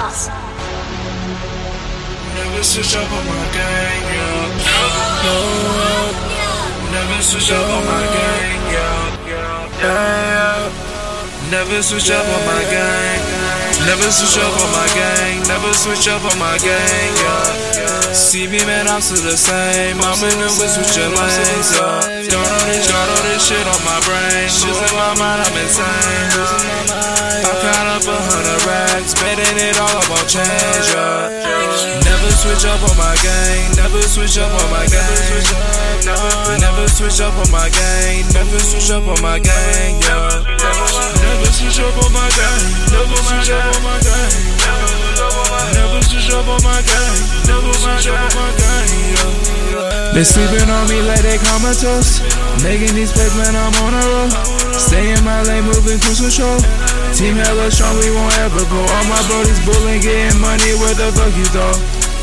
Sauce. Never switch up on my gang, yeah. No, never switch up on my gang, yeah. Never switch up on my gang. Never switch up on my gang. Never switch up on my gang, yeah. See me, man, I'm still the same. I'm in the whip, switching lanes, yeah. Got all this shit on my brain. Losing my mind, I'm insane. I count up 100 racks, betting it all up on change, yeah. Never switch up on my gang. Never switch up on my gang. Never switch up on my gang. Never switch up on my gang, yeah. Never switch up on my gang. Never switch up on my gang. Never switch up on my gang. Never switch up on my gang, yeah. They sleeping on me like they comatose. Making these plays, man, I'm on a roll. Stay in my lane, moving cruise control. Team hella strong, we won't ever go. All my brodies bullying, getting money, where the fuck you thought?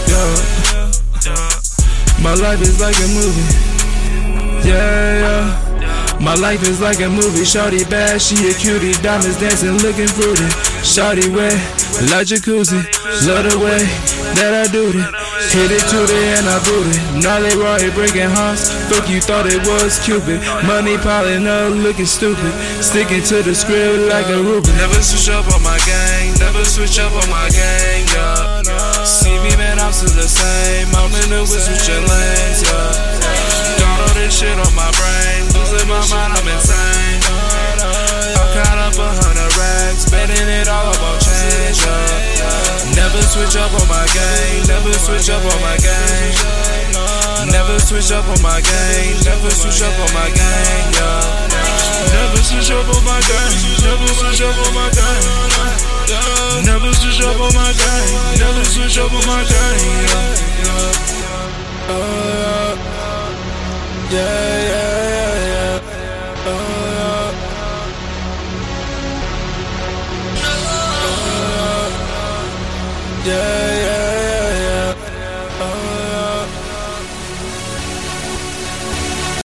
Yeah. My life is like a movie. Yeah. My life is like a movie. Shawty bad, she a cutie. Diamonds dancing, looking fruity. Shawty wet, like jacuzzi. Love the way that I do it. Hit it to the end, I boot it. Now they raw, it breaking hearts. Fuck, you thought it was Cupid. Money piling up, looking stupid. Sticking to the script like a Rubin. Never switch up on my gang. Never switch up on my gang, yeah. See me, man, I'm still the same. I'm in the whip, switching lanes, yeah. Got all this shit on my brain. Losing my mind, I'm insane. I count up 100 racks, betting it all up on change, yeah. Never switch up on my gang. Never switch up on my gang. Never switch up on my gang. Never switch up on my gang, yeah. Never switch up on my gang. Never switch up on my gang. Never switch up on my gang. Never switch up on my gang, yeah. Yeah. Yeah.